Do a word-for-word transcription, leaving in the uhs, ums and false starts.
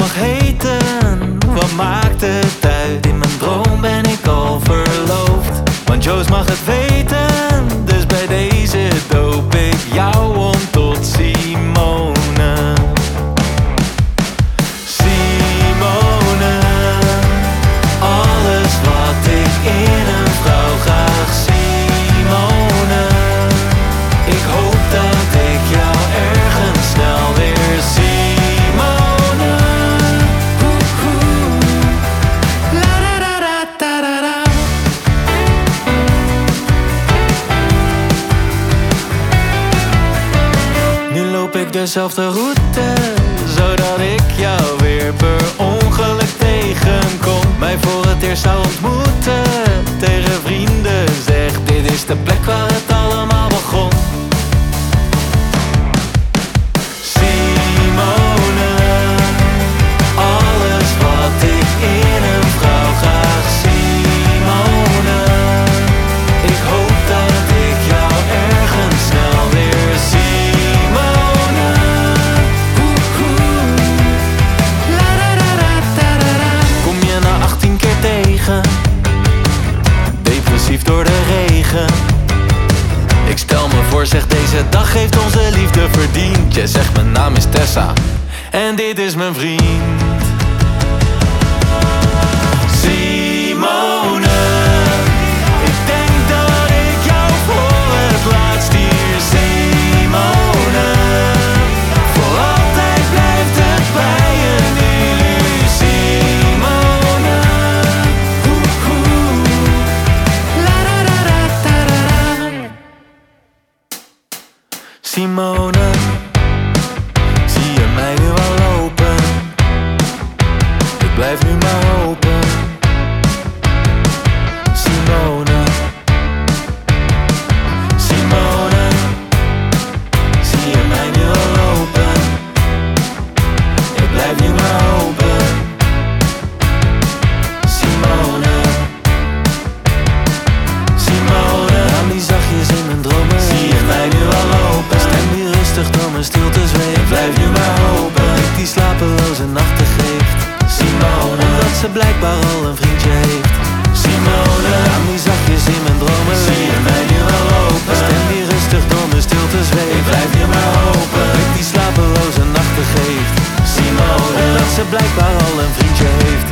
mag heten, wat maakt het uit? In mijn droom ben ik al verloofd, want Joost mag het weten. Dus bij deze doop ik jou om tot Simone. Simone, alles wat ik in een vrouw graag. Simone, ik hoop dat ik jou ergens snel weer zie. Simone, oeh, oeh. La da da da da da da. Nu loop ik dezelfde route, zodat ik jou weer per ongeluk tegenkom. Mij voor het eerst zou ontmoeten, tegen vrienden zeg, dit is de plek waar het allemaal begon. Simone, alles wat ik in een vrouw graag. Simone, ik hoop dat ik jou ergens snel weer zie. Simone, oeh, oeh. La da da da da da da. Kom je na achttien keer tegen, depressief door de regen. Ik stel me voor, zeg, deze dag heeft onze liefde verdiend. Je zegt mijn naam is Tessa en dit is mijn vriend. Simone, ik denk dat ik jou voor het laatst hier. Simone, voor altijd blijft het bij een illusie. Simone, oeh, oeh. La da da da da da da. Simone, zie je mij nu al lopen? Ik blijf nu maar hopen. Simone, Simone, zie je mij nu al lopen? Ik blijf nu maar hopen. Simone, Simone, aan die zachtjes in mijn dromen. Zie je mij nu al lopen? Stem die rustig door mijn stilte zweeft. Ik blijf nu maar hopen. Ik die slapeloze nachten geeft. Simone, omdat ze blijkbaar al een vriendje heeft. Simone, aan die zachtjes in mijn dromen. Zie je mij nu al lopen? Stem die rustig door mijn stilte zweeft. Ik blijf nu maar hopen. Ik die slapeloze nachten geeft. Simone, omdat ze blijkbaar al een vriendje heeft.